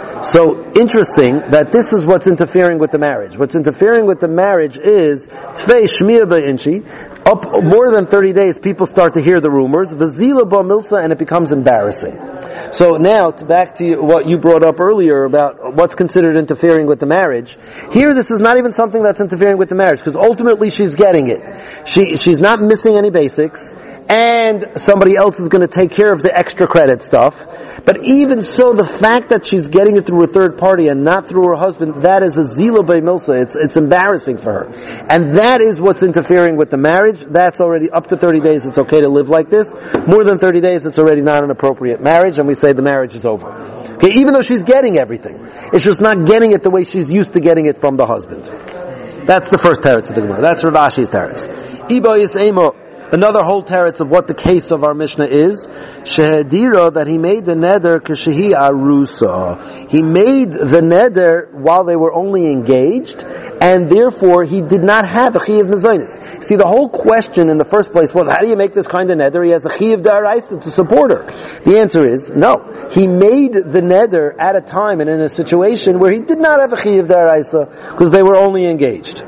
So interesting that this is what's interfering with the marriage. What's interfering with the marriage is tvei shmir b'inshi. Up more than thirty days, people start to hear the rumors. V'zila b'milsa, and it becomes embarrassing. So now, to back to you, what you brought up earlier about what's considered interfering with the marriage. Here, this is not even something that's interfering with the marriage, because ultimately she's getting it. She she's not missing any basics, and somebody else is going to take care of the extra credit stuff. But even so, the fact that she's getting it through a third party and not through her husband, that is a zila b'milsa. It's it's embarrassing for her, and that is what's interfering with the marriage. That's already up to thirty days. It's okay to live like this. More than thirty days, it's already not an appropriate marriage, and we say the marriage is over. Okay, even though she's getting everything, it's just not getting it the way she's used to getting it from the husband. That's the first teretz of the Gemara. That's Rav Ashi's teretz. Ibo Yis'emo. Another whole teretz of what the case of our Mishnah is, Shehedira, that he made the neder kashehi arusa. He made the neder while they were only engaged, and therefore he did not have a chiyuv mezainis. See, the whole question in the first place was, how do you make this kind of neder? He has a chiyuv da'araisa to support her. The answer is, no. He made the neder at a time and in a situation where he did not have a chiyuv da'araisa, because they were only engaged.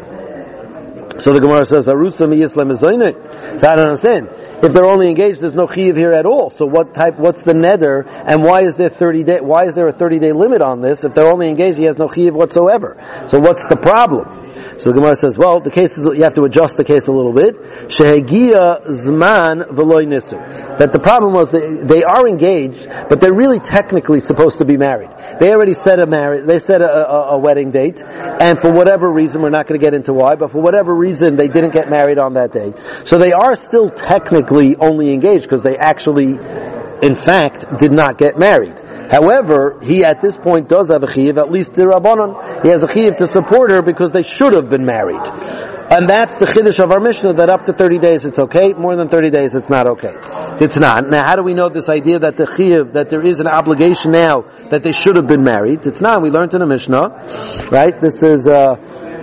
So the Gemara says, "Arutza miyisle mezoynei." So I don't understand. If they're only engaged, there's no chiyuv here at all. So what type? What's the neder? And why is there thirty day? Why is there a thirty day limit on this? If they're only engaged, he has no chiyuv whatsoever. So what's the problem? So the Gemara says, well, the case is, you have to adjust the case a little bit. Shehegia zman v'loy nisu. That the problem was they, they are engaged, but they're really technically supposed to be married. They already set a marriage. They set a, a, a wedding date, and for whatever reason, we're not going to get into why, but for whatever reason, they didn't get married on that day. So they are still technically only engaged because they actually, in fact, did not get married. However, he at this point does have a chiyuv, at least the Rabbanon. He has a chiyuv to support her because they should have been married. And that's the chiddush of our Mishnah, that up to thirty days it's okay, more than thirty days it's not okay. It's not. Now, how do we know this idea that the chiyuv, that there is an obligation now that they should have been married? It's not. We learned in the Mishnah, right? This is, uh,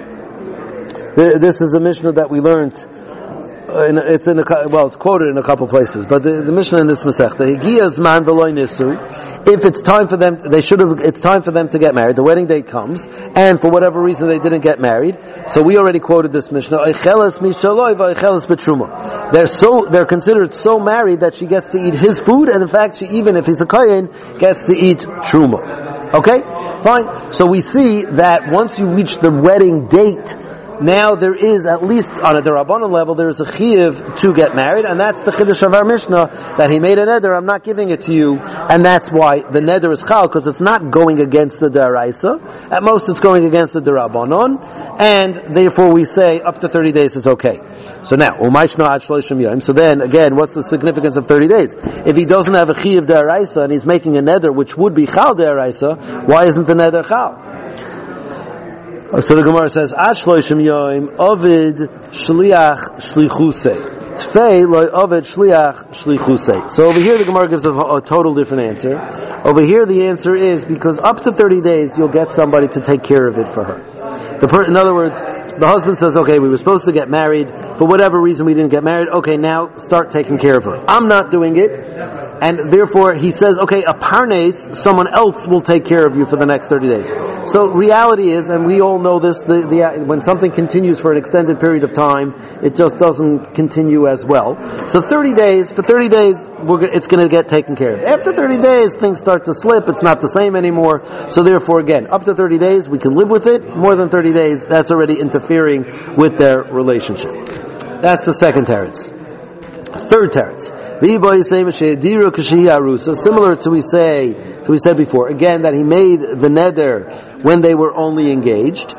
this is a Mishnah that we learned. In, it's in a, well, it's quoted in a couple places, but the, the Mishnah in this Masechta, Higia zman v'loy nisu. If it's time for them, they should have. It's time for them to get married. The wedding date comes, and for whatever reason they didn't get married. So we already quoted this Mishnah. Eicheles mishaloi v'eicheles betruma. They're so they're considered so married that she gets to eat his food, and in fact, she even if he's a kohen gets to eat truma. Okay, fine. So we see that once you reach the wedding date, now there is, at least on a Darabanan level, there is a chiyuv to get married, and that's the chiddush of our Mishnah, that he made a neder, I'm not giving it to you, and that's why the neder is chal, because it's not going against the Daraisa. At most it's going against the Darabanan, and therefore we say up to thirty days is okay. So now, so then, again, what's the significance of thirty days? If he doesn't have a chiyuv Daraisa, and he's making a neder, which would be chal Daraisa, why isn't the neder chal? So the Gemara says, Ad shloishim yoim, Ovid shliach shlichusei. Tfei loy Ovid shliach shlichusei. So over here the Gemara gives a, a total different answer. Over here the answer is, because up to thirty days you'll get somebody to take care of it for her. The per, in other words, the husband says, okay, we were supposed to get married, for whatever reason we didn't get married, okay, now start taking care of her. I'm not doing it, and therefore he says, okay, a parnes, someone else will take care of you for the next thirty days. So reality is, and we all know this, the, the, when something continues for an extended period of time, it just doesn't continue as well. So thirty days, for thirty days, we're, it's going to get taken care of. After thirty days, things start to slip, it's not the same anymore, so therefore again, up to thirty days, we can live with it. More than thirty days, that's already interfering with their relationship. That's the second teretz. Third teretz. Similar to we say, to we said before, again, that he made the neder when they were only engaged,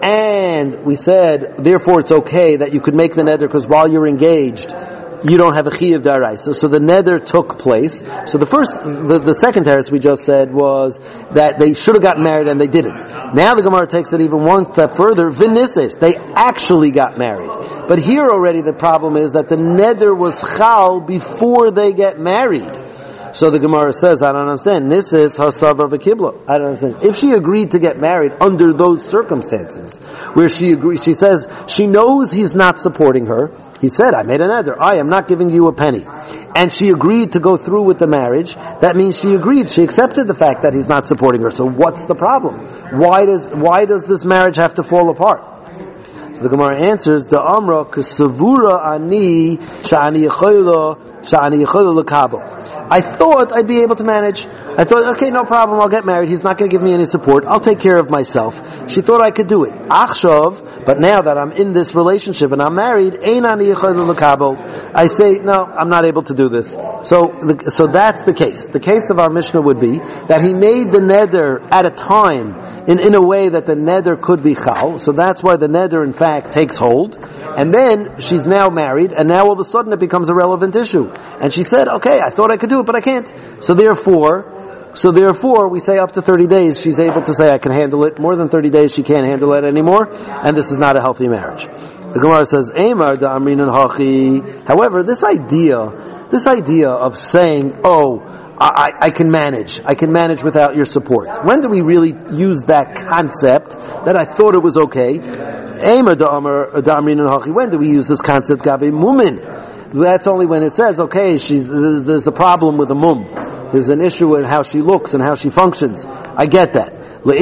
and we said, therefore it's okay that you could make the neder because while you're engaged, you don't have a chiyuv daraisa. So the neder took place. So the first, the, the second teretz we just said was that they should have gotten married and they didn't. Now the Gemara takes it even one step further. Vinisis, they actually got married. But here already the problem is that the neder was chal before they get married. So the Gemara says, I don't understand. This is hasavar v'kibla. I don't understand. If she agreed to get married under those circumstances, where she agrees, she says she knows he's not supporting her. He said, I made an neder. I am not giving you a penny. And she agreed to go through with the marriage. That means she agreed. She accepted the fact that he's not supporting her. So what's the problem? Why does, why does this marriage have to fall apart? So the Gemara answers, the Amra kasavura ani sha'ani yechola sha'ani yechola lekabel. I thought I'd be able to manage. I thought, okay, no problem, I'll get married. He's not going to give me any support. I'll take care of myself. She thought I could do it. Achshav, but now that I'm in this relationship and I'm married, ein ani yechola lekabel. I say, no, I'm not able to do this. So, the, so that's the case. The case of our Mishnah would be that he made the neder at a time in, in a way that the neder could be chal. So that's why the neder, in fact, takes hold. And then she's now married, and now all of a sudden it becomes a relevant issue. And she said, okay, I thought I could do it, but I can't. So therefore, so therefore, we say up to thirty days, she's able to say, I can handle it. More than thirty days, she can't handle it anymore, and this is not a healthy marriage. The Gemara says, Eimar da amrin and hachi. However, this idea, this idea of saying, oh, I, I can manage, I can manage without your support. When do we really use that concept that I thought it was okay? Eimar da amrin and hachi. When do we use this concept, Gabi Mumin? That's only when it says, okay, she's, there's a problem with the mum. There's an issue in how she looks and how she functions. I get that.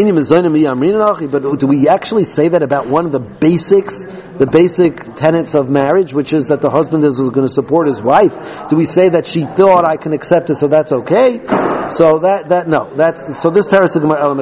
But do we actually say that about one of the basics, the basic tenets of marriage, which is that the husband is going to support his wife? Do we say that she thought I can accept it, so that's okay? So that, that, no, that's, so this teretz,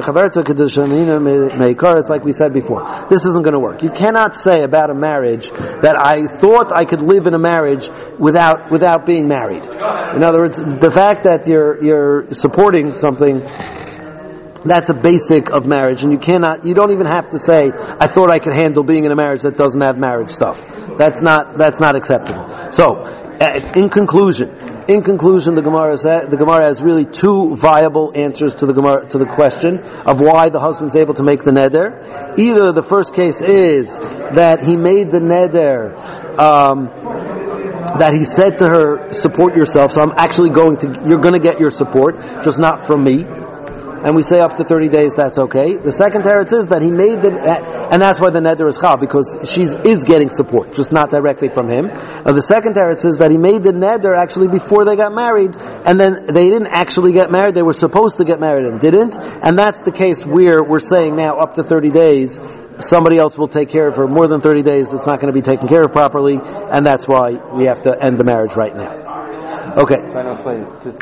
it's like we said before. This isn't going to work. You cannot say about a marriage that I thought I could live in a marriage without, without being married. In other words, the fact that you're, you're supporting something, that's a basic of marriage, and you cannot, you don't even have to say, I thought I could handle being in a marriage that doesn't have marriage stuff. That's not, that's not acceptable. So, uh, in conclusion, in conclusion, the Gemara says, the Gemara has really two viable answers to the Gemara, to the question of why the husband's able to make the neder. Either the first case is that he made the neder, um, that he said to her, support yourself, so I'm actually going to, you're going to get your support, just not from me. And we say up to thirty days, that's okay. The second teretz is that he made the, and that's why the neder is chal, because she is getting support, just not directly from him. Uh, the second teretz is that he made the neder actually before they got married, and then they didn't actually get married, they were supposed to get married and didn't, and that's the case where we're saying now up to thirty days, somebody else will take care of her. More than thirty days, it's not going to be taken care of properly, and that's why we have to end the marriage right now. Okay.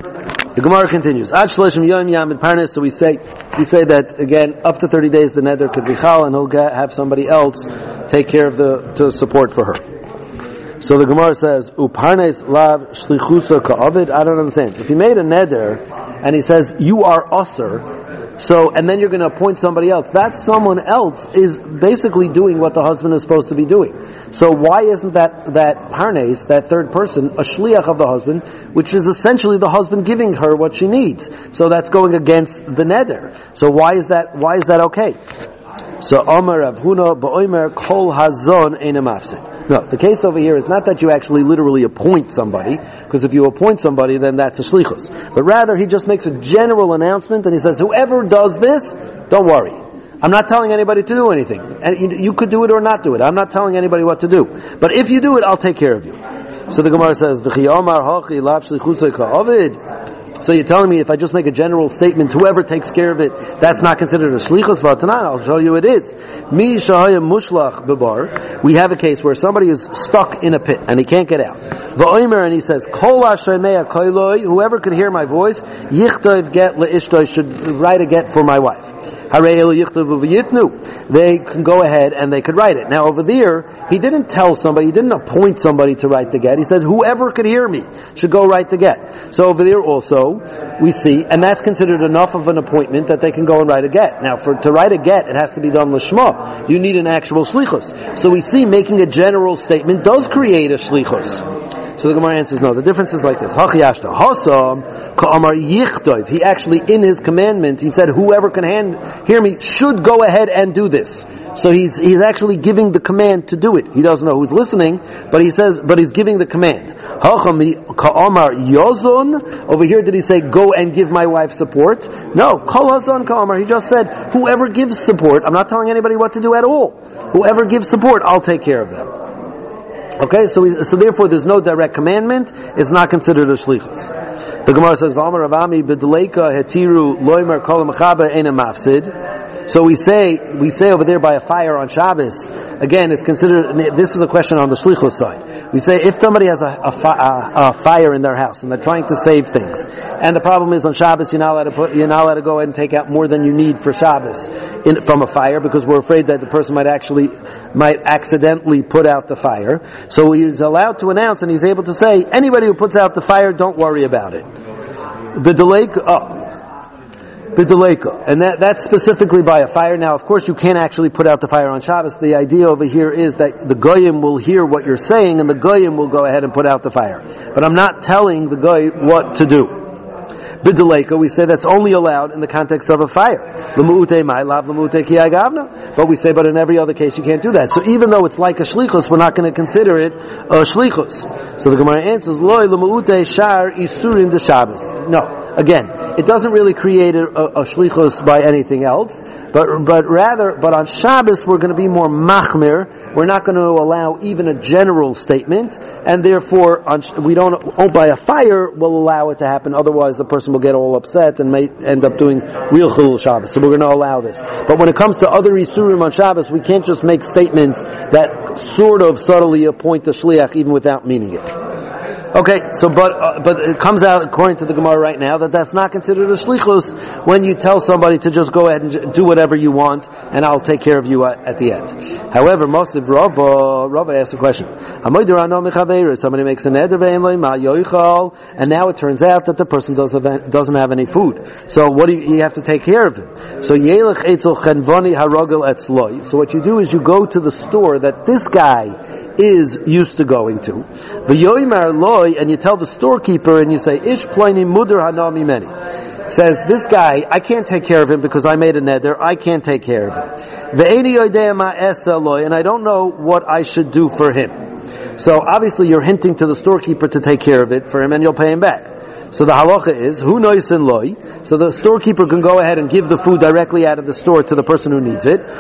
The Gemara continues. Ad shloshim yom yamid parnes. So we say, we say that again, up to thirty days the neder could be chal, and he'll get, have somebody else take care of the to support for her. So the Gemara says, uparnes lav shlichusa ka'avid. I don't understand. If he made a neder and he says you are usher, so and then you're going to appoint somebody else, that someone else is basically doing what the husband is supposed to be doing. So why isn't that that parnes, that third person, a shliach of the husband, which is essentially the husband giving her what she needs? So that's going against the neder. So why is that? Why is that okay? So Omer Rav Huna ba'omer kol hazon eina mafsid. No, the case over here is not that you actually literally appoint somebody, because if you appoint somebody, then that's a shlichus. But rather, he just makes a general announcement, and he says, whoever does this, don't worry. I'm not telling anybody to do anything. And you could do it or not do it. I'm not telling anybody what to do. But if you do it, I'll take care of you. So the Gemara says, V'chi omar hachi lav shlichusay ka'avid. So you're telling me if I just make a general statement, whoever takes care of it, that's not considered a shlichus v'atanan? I'll show you it is. Mi shahaya mushlach bebar. We have a case where somebody is stuck in a pit and he can't get out. V'oimer, and he says, Kol ha'shemea koiloi, whoever could hear my voice, yichtov get le'ishtoi, should write a get for my wife. They can go ahead and they could write it. Now over there, he didn't tell somebody, he didn't appoint somebody to write the get. He said, whoever could hear me should go write the get. So over there also, we see, and that's considered enough of an appointment that they can go and write a get. Now for, to write a get, it has to be done l'shma. You need an actual shlichus. So we see making a general statement does create a shlichus. So the Gemara answers, no, the difference is like this. He actually, in his commandment, he said, whoever can hand, hear me, should go ahead and do this. So he's, he's actually giving the command to do it. He doesn't know who's listening, but he says, but he's giving the command. Over here, did he say, go and give my wife support? No. He just said, whoever gives support, I'm not telling anybody what to do at all. Whoever gives support, I'll take care of them. Okay, so we, so therefore there's no direct commandment, it's not considered a shlichus. The Gemara says, V'amar Ravami b'deleika hetiru loimer kol mechaba eina mafsid. So we say, we say over there by a fire on Shabbos, again, it's considered, this is a question on the shlichus side. We say, if somebody has a, a, a, a fire in their house and they're trying to save things, and the problem is on Shabbos, you're not allowed to put, you're not allowed to go ahead and take out more than you need for Shabbos in, from a fire, because we're afraid that the person might actually, might accidentally put out the fire. So he is allowed to announce, and he's able to say, anybody who puts out the fire, don't worry about it. B'deleika, oh. B'deleika. And that, that's specifically by a fire. Now, of course, you can't actually put out the fire on Shabbos. The idea over here is that the goyim will hear what you're saying, and the goyim will go ahead and put out the fire. But I'm not telling the goy what to do. B'deleika, we say that's only allowed in the context of a fire. L'mu'utei mai lav l'mu'utei ki agavna. But we say, but in every other case you can't do that. So even though it's like a shlichus, we're not going to consider it a shlichus. So the Gemara answers, Loi l'mu'utei shar isurin de Shabbos. No. Again, it doesn't really create a, a, a shlichus by anything else, but but rather, but on Shabbos we're going to be more machmir. We're not going to allow even a general statement, and therefore on, we don't, oh, by a fire we'll allow it to happen. Otherwise, the person will get all upset and may end up doing real chilul Shabbos. So we're going to allow this. But when it comes to other isurim on Shabbos, we can't just make statements that sort of subtly appoint the shliach even without meaning it. Okay, so but uh, but it comes out according to the Gemara right now that that's not considered a shlichus when you tell somebody to just go ahead and j- do whatever you want and I'll take care of you at, at the end. However, Mosiv Rava Rava asked a question. Somebody makes an eder and now it turns out that the person doesn't have, doesn't have any food. So what do you, you have to take care of him? So yelech etzel chenvoni harogel etzloi. So what you do is you go to the store that this guy is used to going to. V'yoymar loy, and you tell the storekeeper and you say, Ish ploini muder hanami meni. Says, this guy, I can't take care of him because I made a neder, I can't take care of him. Ve'eni yoidea ma esa loy, and I don't know what I should do for him. So obviously you're hinting to the storekeeper to take care of it for him and you'll pay him back. So the halacha is, hu noisin loy, so the storekeeper can go ahead and give the food directly out of the store to the person who needs it,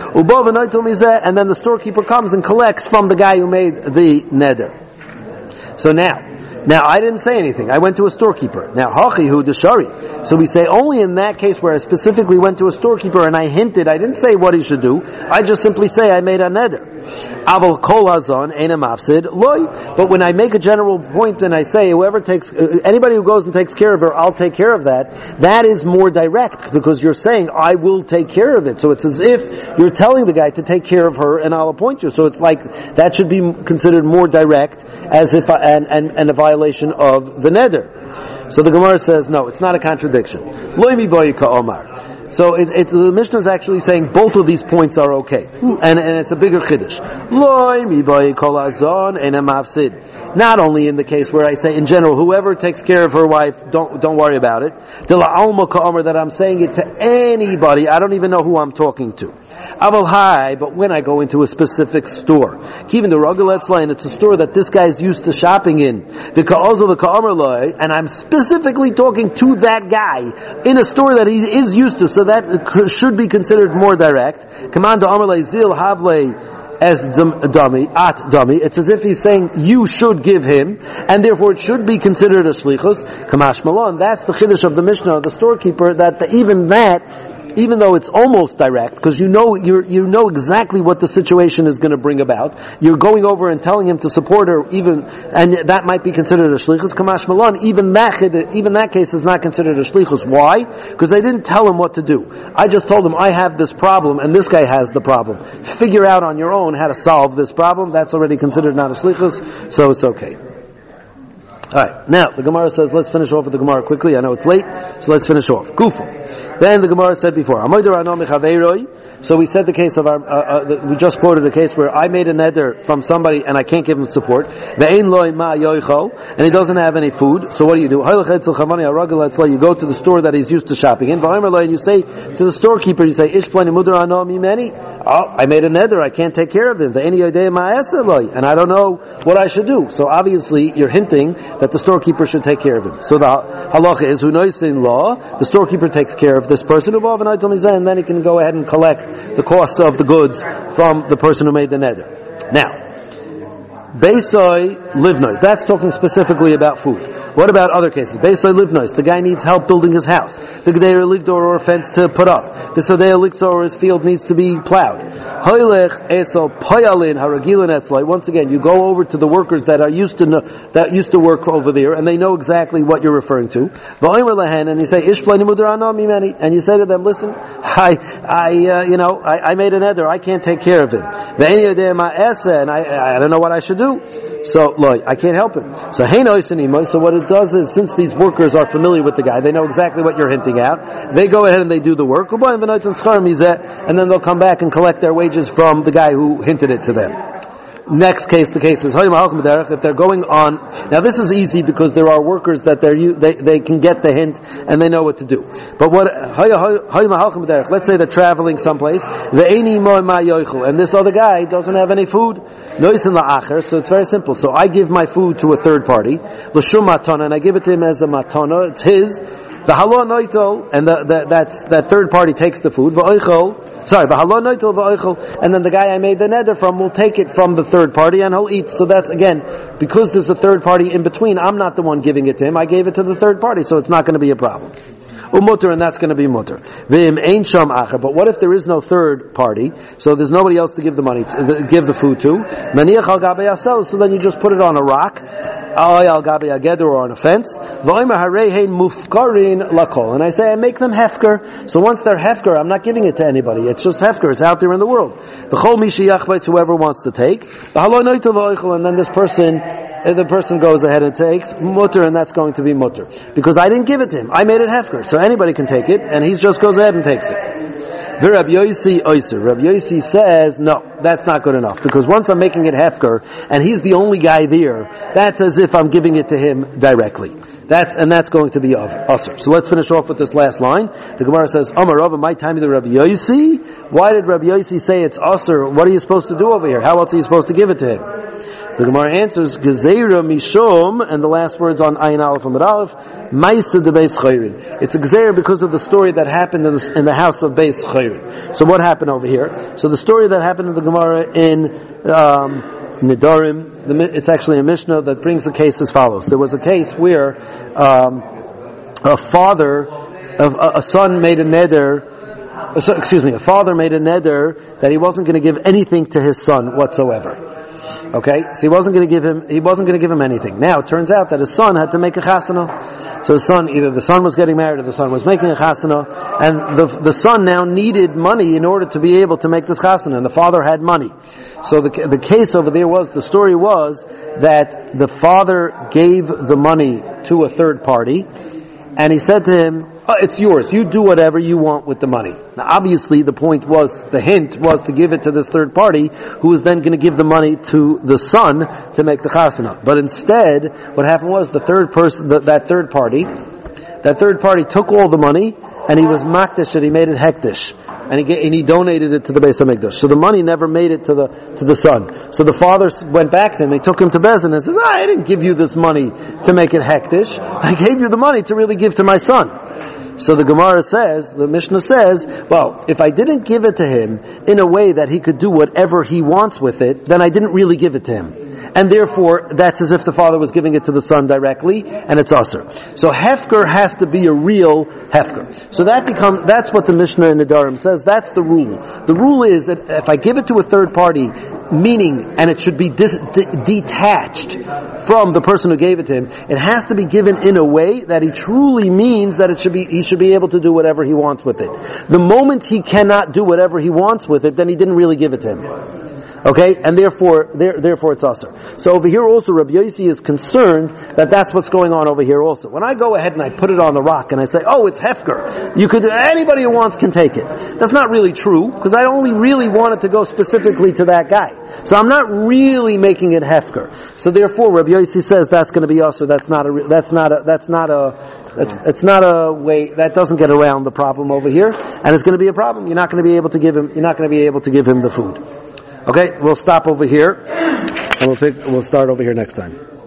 and then the storekeeper comes and collects from the guy who made the neder. So now, Now, I didn't say anything. I went to a storekeeper. Now, hachi hu deshari. So we say only in that case where I specifically went to a storekeeper and I hinted, I didn't say what he should do. I just simply say I made a neder. Aval kol hazon ena mafsid loy. But when I make a general point and I say whoever takes, uh, anybody who goes and takes care of her, I'll take care of that. That is more direct because you're saying I will take care of it. So it's as if you're telling the guy to take care of her and I'll appoint you. So it's like that should be considered more direct as if I, and and and a violation of the neder. So the Gemara says no, it's not a contradiction. Lo mi boy ka omar. So it, it, the Mishnah is actually saying both of these points are okay, and and it's a bigger chiddush. Lo mi boy kol azon ena mafsid. Not only in the case where I say in general, whoever takes care of her wife, don't don't worry about it. De la alma ka omar, that I'm saying it to anybody. I don't even know who I'm talking to. Aval hai, but when I go into a specific store, even the Rogaletz line, it's a store that this guy's used to shopping in. The ka'ozel the ka'amar loy, and I'm specifically talking to that guy in a store that he is used to, so that should be considered more direct. Command amar le zil havle as dummy, at dummy. It's as if he's saying you should give him, and therefore it should be considered a shlichus. Kamash malon. That's the chiddush of the Mishnah, the storekeeper, that the, even that. Even though it's almost direct, because you know you you know exactly what the situation is going to bring about, you're going over and telling him to support her, even, and that might be considered a shlichus. Kamash malon, even that even that case is not considered a shlichus. Why? Because I didn't tell him what to do. I just told him I have this problem, and this guy has the problem. Figure out on your own how to solve this problem. That's already considered not a shlichus, so it's okay. Alright, now the Gemara says, let's finish off with the Gemara quickly. I know it's late, so let's finish off. Kufa. Then the Gemara said before, so we said the case of our, uh, uh, the, we just quoted a case where I made a neder from somebody and I can't give him support. And he doesn't have any food, so what do you do? You go to the store that he's used to shopping in, and you say to the storekeeper, you say, oh, I made a neder, I can't take care of him. And I don't know what I should do. So obviously, you're hinting that the storekeeper should take care of him. So the halacha is, who knows in law, the storekeeper takes care of this person, and then he can go ahead and collect the costs of the goods from the person who made the neder. Now, Beisoi livnois, that's talking specifically about food. What about other cases? Beisoi livnois, the guy needs help building his house. The Gdeir Ligdor or a fence to put up. The Sodea Ligdor or his field needs to be plowed. Hoylech Esol Poyalin Haragilin Etzlai. Once again, you go over to the workers that are used to know, that used to work over there, and they know exactly what you're referring to. V'omer Lehen, and you say Ishplani Mudarano Mimeni, and you say to them, listen, I, I, uh, you know, I, I made an eder, I can't take care of him. Ve'eni Yodei Ma'aseh, and I, I don't know what I should do. So, loy, I can't help him. So, so what it does is, since these workers are familiar with the guy, they know exactly what you're hinting at, they go ahead and they do the work, and then they'll come back and collect their wages from the guy who hinted it to them. Next case, the case is if they're going on. Now this is easy because there are workers that they're they they can get the hint and they know what to do. But what? Let's say they're traveling someplace, and this other guy doesn't have any food. So it's very simple. So I give my food to a third party, and I give it to him as a matana. It's his. The halal noitel, and the, the, that's, that third party takes the food, v'oichel, sorry, the halal noitel v'oichel, and then the guy I made the neder from will take it from the third party and he'll eat. So that's, again, because there's a third party in between, I'm not the one giving it to him, I gave it to the third party, so it's not going to be a problem. Umutter, and that's going to be mutter. V'im ein sham acher. But what if there is no third party? So there's nobody else to give the money, to, the, give the food to. Maniach al gabe asel. So then you just put it on a rock, al gabe ageder, or on a fence. V'omer harehein mufkarin lakol. And I say I make them hefker. So once they're hefker, I'm not giving it to anybody. It's just hefker. It's out there in the world. The chol mishi yachbetz, whoever wants to take. The haloi noitel v'oichel, and then this person. The person goes ahead and takes mutter, and that's going to be mutter because I didn't give it to him. I made it hefker, so anybody can take it, and he just goes ahead and takes it. Rabbi Yosi Oyser. Rabbi Yosi says, no, that's not good enough because once I'm making it hefker, and he's the only guy there, that's as if I'm giving it to him directly. That's and that's going to be usher. So let's finish off with this last line. The Gemara says, Amar Rava, my time to Rabbi Yosi. Why did Rabbi Yosi say it's usher? What are you supposed to do over here? How else are you supposed to give it to him? So the Gemara answers, Gezeira Mishum, and the last words on Ayin Aleph and Aleph, Maisa de Beis Chayrin. It's a Gezeira because of the story that happened in the, in the house of Beis Chayrin. So what happened over here? So the story that happened in the Gemara in, um, Nidarim, the, it's actually a Mishnah that brings the case as follows. There was a case where um, a father, a, a son made a neder, uh, excuse me, a father made a neder that he wasn't going to give anything to his son whatsoever. Okay, so he wasn't going to give him, he wasn't going to give him anything. Now, it turns out that his son had to make a chasana. So his son, either the son was getting married or the son was making a chasana, and the, the son now needed money in order to be able to make this chasana, and the father had money. So the, the case over there was, the story was that the father gave the money to a third party, and he said to him, oh, it's yours. You do whatever you want with the money. Now, obviously, the point was, the hint was to give it to this third party, who was then going to give the money to the son to make the chasana. But instead, what happened was the third person, the, that third party, that third party took all the money, and he was makdish it, he made it hektish. And he, and he donated it to the Beis HaMikdash. So the money never made it to the to the son. So the father went back to him, he took him to Bezin and says, ah, I didn't give you this money to make it hektish. I gave you the money to really give to my son. So the Gemara says, the Mishnah says, well, if I didn't give it to him in a way that he could do whatever he wants with it, then I didn't really give it to him. And therefore, that's as if the father was giving it to the son directly, and it's usher. So hefker has to be a real hefker. So that becomes, that's what the Mishnah in Nidarim says, that's the rule. The rule is that if I give it to a third party, meaning, and it should be dis, de, detached from the person who gave it to him, it has to be given in a way that he truly means that it should be, he should be able to do whatever he wants with it. The moment he cannot do whatever he wants with it, then he didn't really give it to him. Okay, and therefore, there, therefore it's usher. So over here also, Rabbi Yossi is concerned that that's what's going on over here also. When I go ahead and I put it on the rock and I say, oh, it's hefker, you could, anybody who wants can take it. That's not really true, because I only really want it to go specifically to that guy. So I'm not really making it hefker. So therefore, Rabbi Yossi says that's going to be usher. That's not a, that's not a, that's not a, It's, it's not a way, that doesn't get around the problem over here, and it's going to be a problem. You're not going to be able to give him, you're not going to be able to give him the food. Okay, we'll stop over here, and we'll take, we'll start over here next time.